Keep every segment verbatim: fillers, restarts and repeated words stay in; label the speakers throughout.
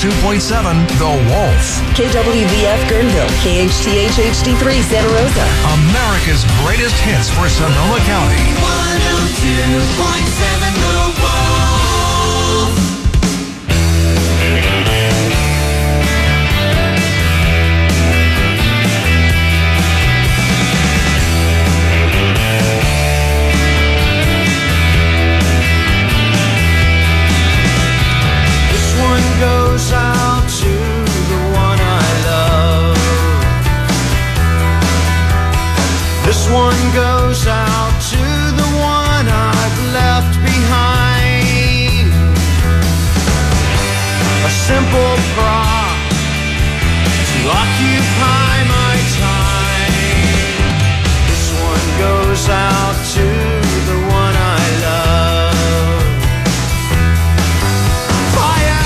Speaker 1: two point seven The Wolf.
Speaker 2: K W V F Guerneville, K H T H H D three Santa Rosa.
Speaker 1: America's greatest hits for Sonoma County.
Speaker 3: one oh two point seven The Wolf.
Speaker 4: This one goes out to the one I love. This one goes out to the one I've left behind. A simple prop to occupy my time. This one goes out to the one I love. Fire!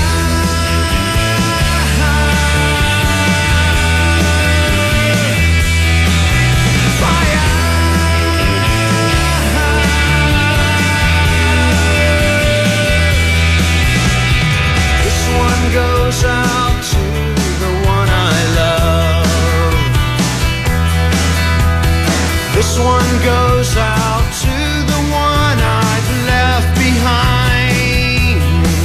Speaker 4: Fire! This one goes out to the one I love. This one goes out to the one I've left behind.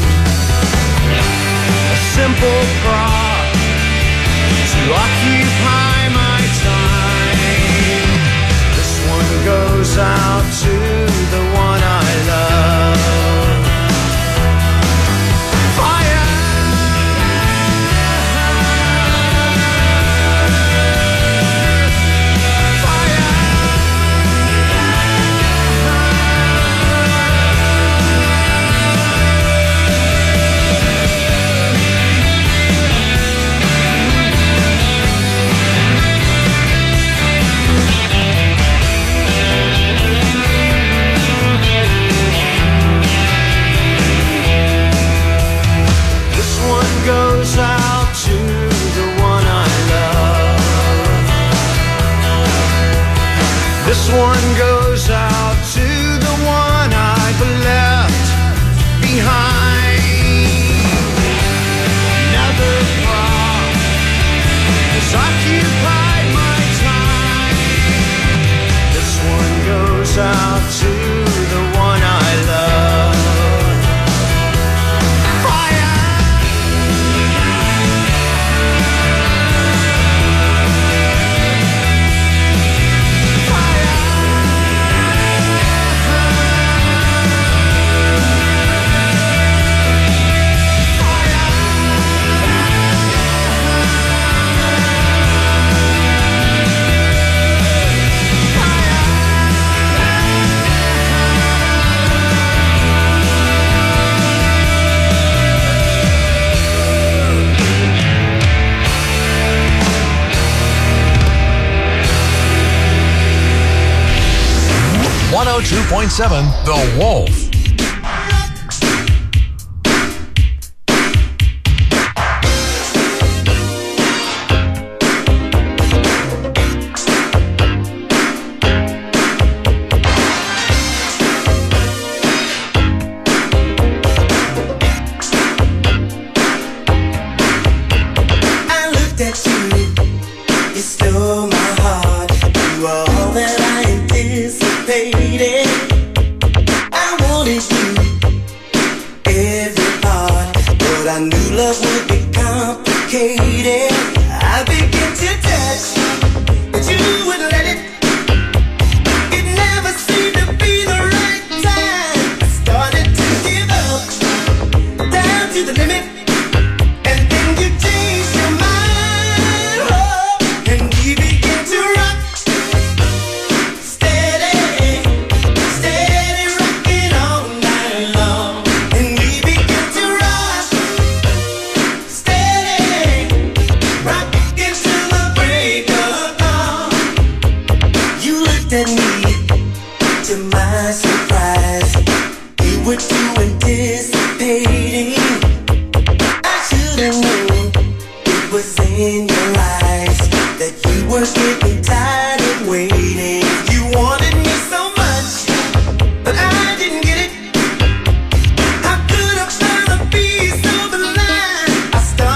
Speaker 4: A simple prop to occupy my time. This one goes out to the one I love. Fire! This one goes out to the one I love. This one goes out to the one I've left behind. Another prop has occupied my time. This one goes out to the one I love. Fire!
Speaker 1: one oh two point seven The Wolf.
Speaker 5: I looked at you, you stole my heart. You are all that I anticipated. I wanted you, every part, but I knew love would be complicated. I began to touch, but you wouldn't let it. It never seemed to be the right time. I started to give up, down to the limit. And then you changed your mind, oh, and we began to rock. Steady, steady rocking all night long. And we began to rock. Steady, rocking till the break of dawn. You looked at me, to my surprise. You were too anticipating. I should've known it was in your eyes that you were getting tired of waiting. You wanted me so much, but I didn't get it. How could I find a piece of the line? I started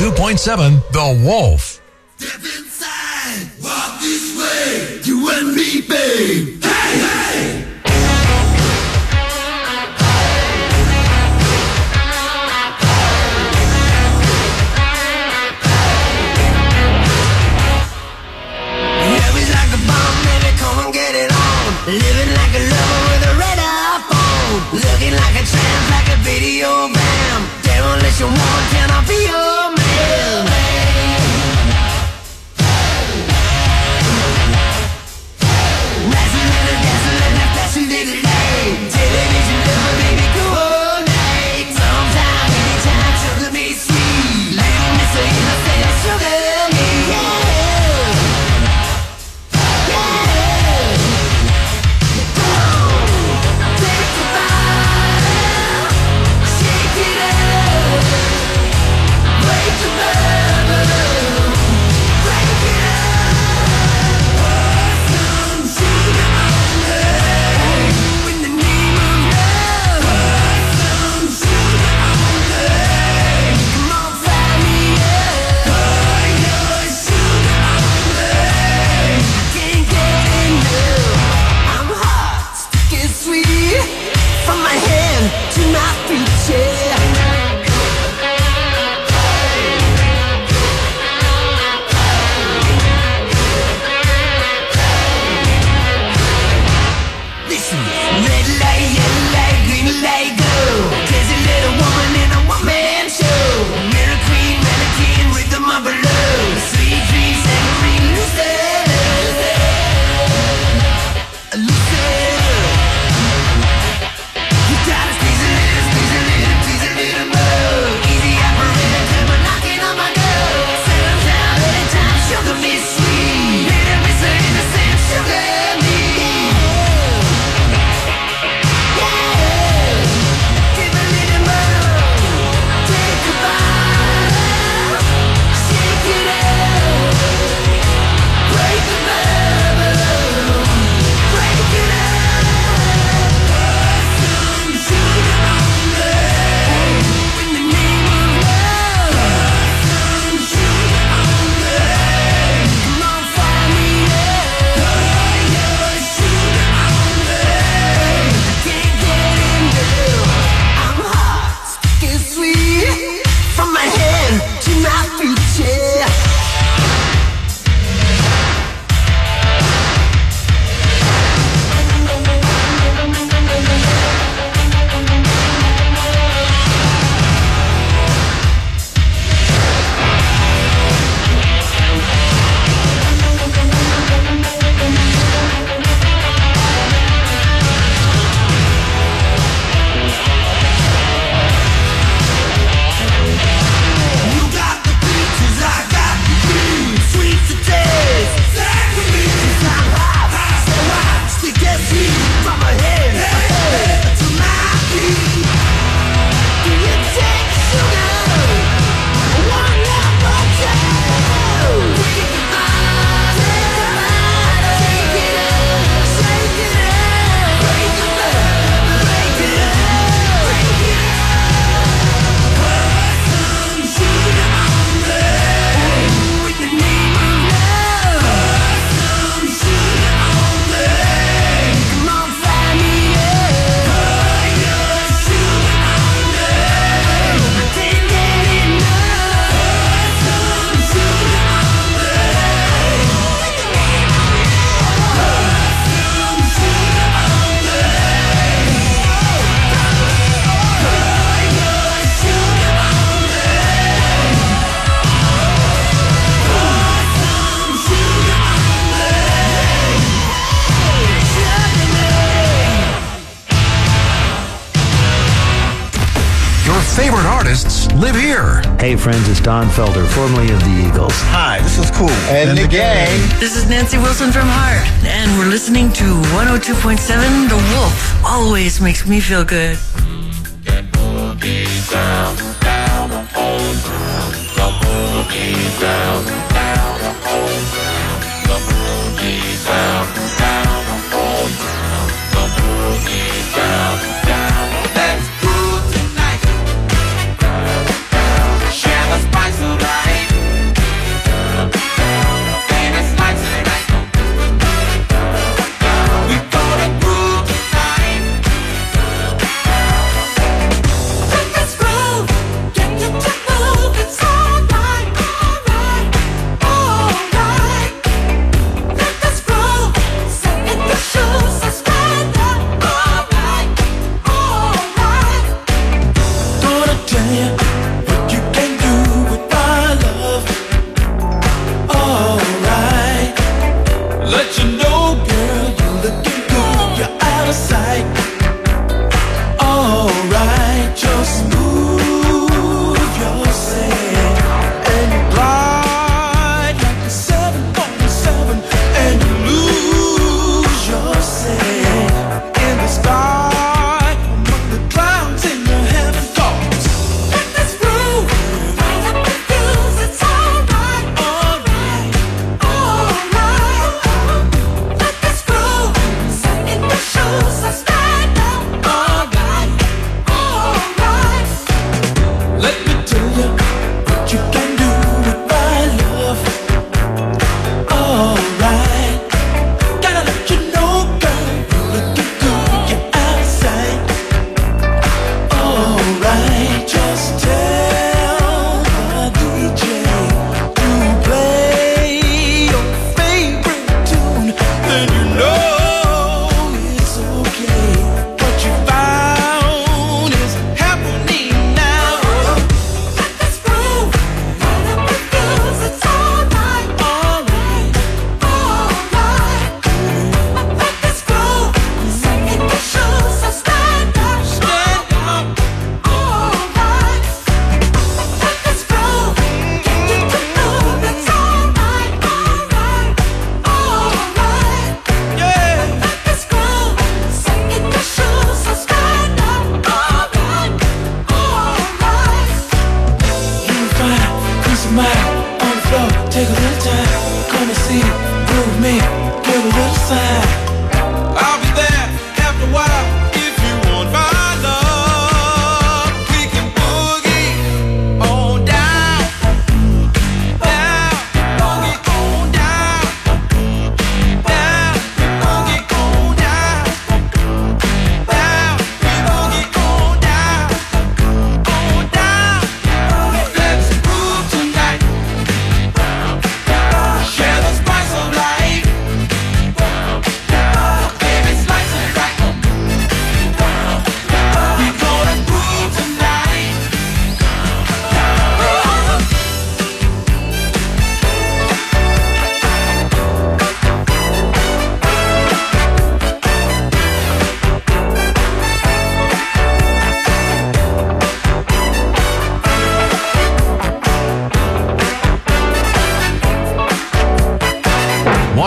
Speaker 1: two point seven The Wolf.
Speaker 3: Step inside, walk this way, you and me, babe. Hey, hey!
Speaker 5: Yeah, we like a bomb, baby, come and get it on. Living like a lover with a red phone. Looking like a tramp, like a video bam. Demolition one, can I be your man? Dancing little, dancing little, flashing little light. Television lover, baby, go all night. Sometime, anytime, sugar me sweet. Little miss her innocent, sugar me, yeah.
Speaker 1: favorite artists live here.
Speaker 6: Hey friends, it's Don Felder, formerly of the Eagles.
Speaker 7: Hi, this is Cool. And, and the, the gang. gang.
Speaker 8: This is Nancy Wilson from Heart, and we're listening to one oh two point seven The Wolf. Always makes me feel good.
Speaker 9: Get boogie down, down the whole ground. The boogie down, down the whole ground. The boogie down, down the whole ground. The boogie down, down. Let's groove tonight. Down, down. Share the spice of life.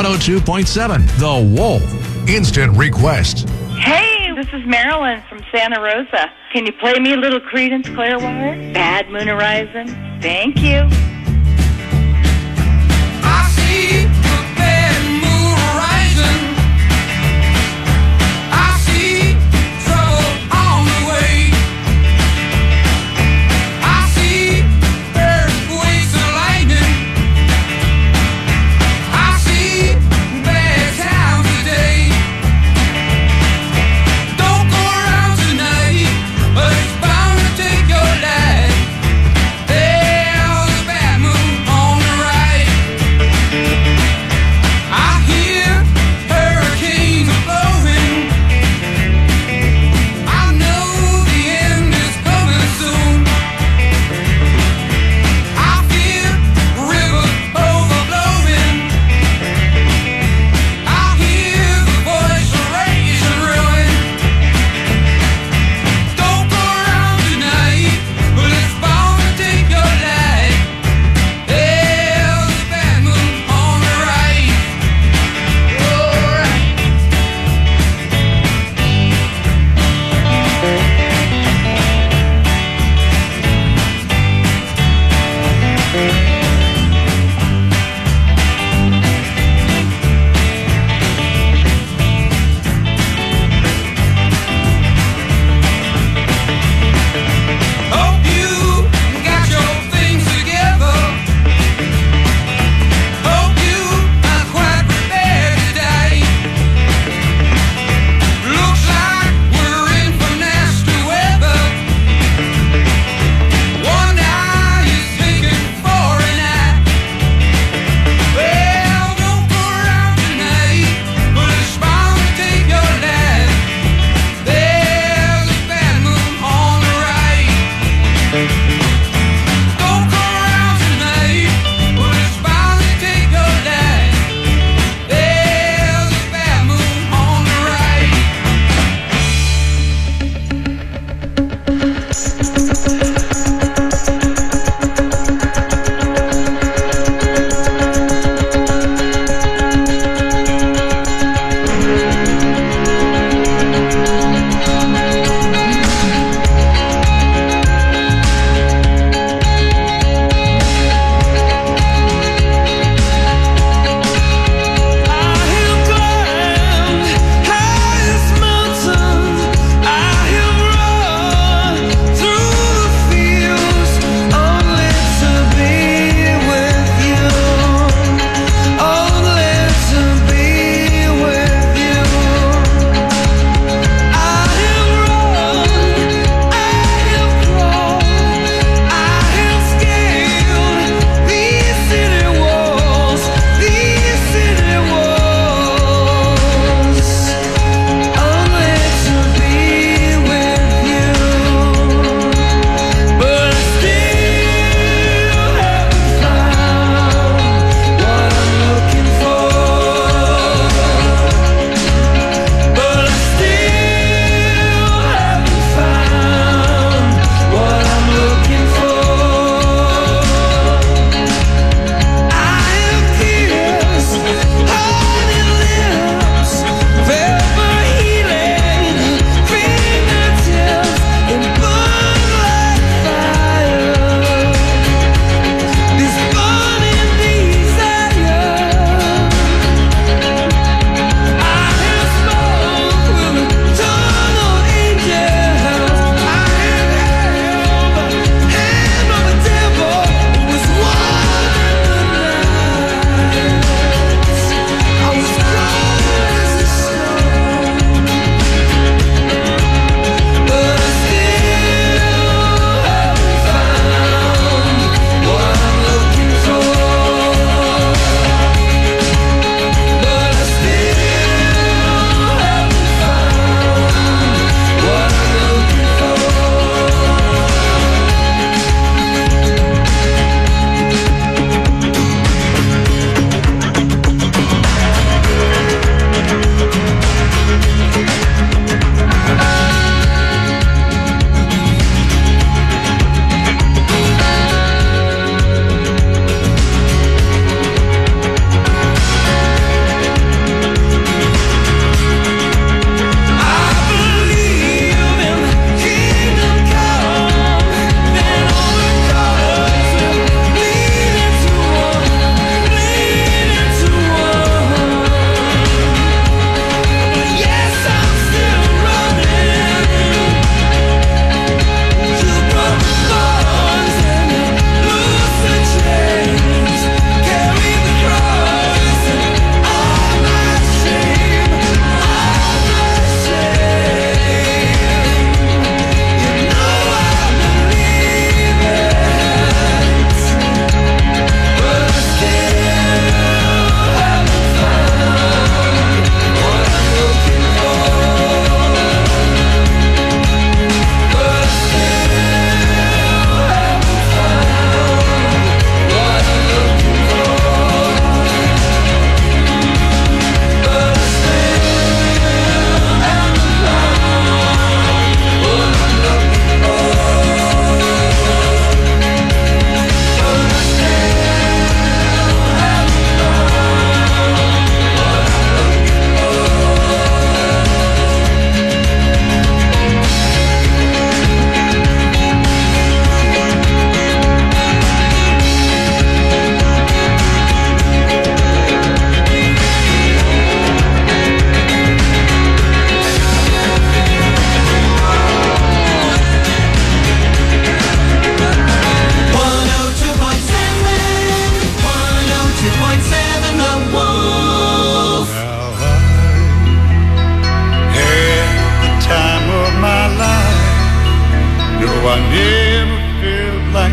Speaker 1: one oh two point seven The Wolf Instant Request.
Speaker 10: Hey, this is Marilyn from Santa Rosa. Can you play me a little Creedence Clearwater? Bad Moon Horizon. Thank you.
Speaker 4: I see the bad moon horizon. I see trouble on the way. I see earthquakes and lightning. I see bad times today. Don't go around tonight, but it's bound to take your life. There's a bad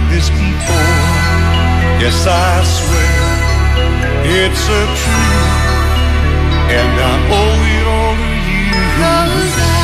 Speaker 4: this before. Yes, I swear it's a truth, and I owe it all to you. 'Cause I